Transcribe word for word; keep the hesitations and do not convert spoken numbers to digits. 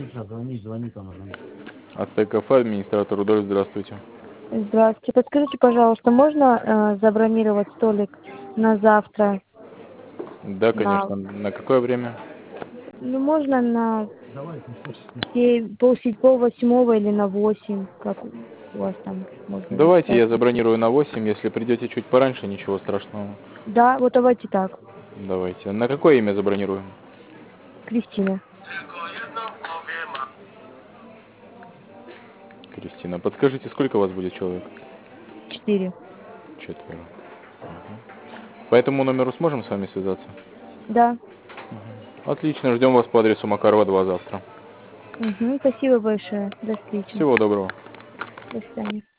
АТ кафе, администратор Рудольф, здравствуйте. Здравствуйте. Подскажите, пожалуйста, можно э, забронировать столик на завтра? Да, На, конечно. На какое время? ну, можно на семь, полседь, пол восьмого или на восемь, как у вас там можно Давайте записать. я забронирую на восемь, если придете чуть пораньше, ничего страшного. Да, вот давайте так. Давайте. На какое имя забронируем? Кристина. Кристина, подскажите, сколько у вас будет человек? Четыре. Четверо. По этому номеру сможем с вами связаться? Да. Отлично, ждем вас по адресу Макарова два завтра. Угу, спасибо большое. До встречи. Всего доброго. До свидания.